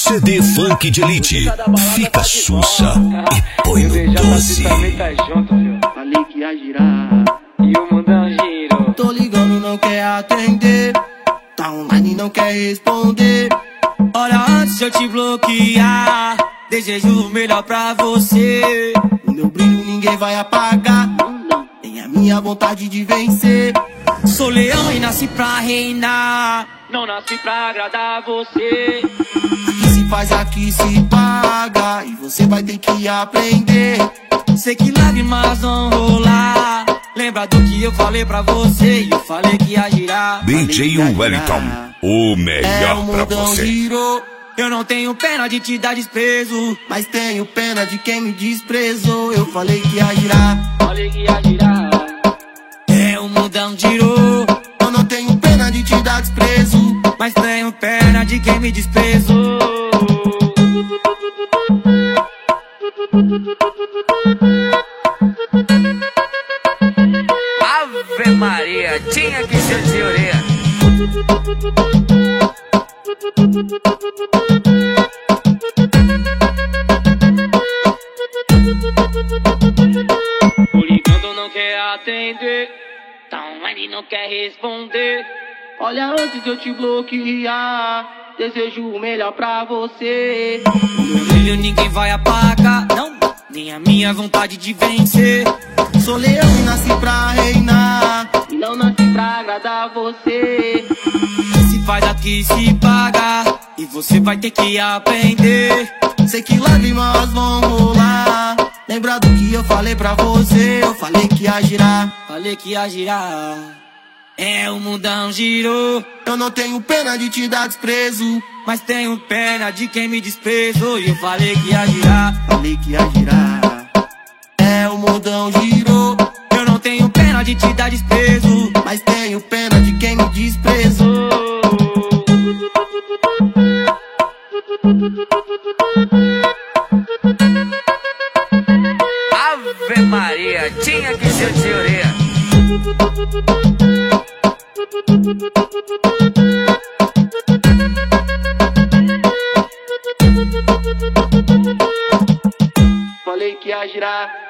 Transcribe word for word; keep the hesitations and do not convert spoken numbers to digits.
C D Funk de Elite. Fica sussa e põe no doze. Falei que ia girar e o mundão girou. Tô ligando, não quer atender. Tá online, não quer responder. Olha, antes de eu te bloquear, desejo o melhor pra você. O meu brilho ninguém vai apagar. Tem a minha vontade de vencer. Sou leão e nasci pra reinar. Não nasci pra agradar você. Aqui se faz, aqui se paga. E você vai ter que aprender. Sei que lágrimas vão rolar. Lembra do que eu falei pra você? E eu falei que ia girar. D J Wellington, o melhor é, o pra mundão você. Girou. Eu não tenho pena de te dar desprezo, mas tenho pena de quem me desprezou. Eu falei que ia girar. Falei que ia girar. É, o mundão girou. Eu não tenho pena de te dar desprezo, mas tenho pena de quem me desprezou. Ave Maria, tinha que ser de orelha. O ligando não quer atender, tá online não quer responder. Olha, antes de eu te bloquear, desejo o melhor pra você. O meu brilho ninguém vai apagar, não, nem a minha vontade de vencer. Sou leão e nasci pra reinar, e não nasci pra agradar você. Se faz aqui se paga, e você vai ter que aprender. Sei que lágrimas vão rolar. Lembra do que eu falei pra você? Eu falei que ia girar. Falei que ia girar. É, o mundão girou. Eu não tenho pena de te dar desprezo, mas tenho pena de quem me desprezou. E eu falei que ia girar. Falei que ia girar. É, o mundão girou. Eu não tenho pena de te dar desprezo, mas tenho pena de quem me desprezou. Ave Maria, tinha que ser de orelha. Falei que ia girar.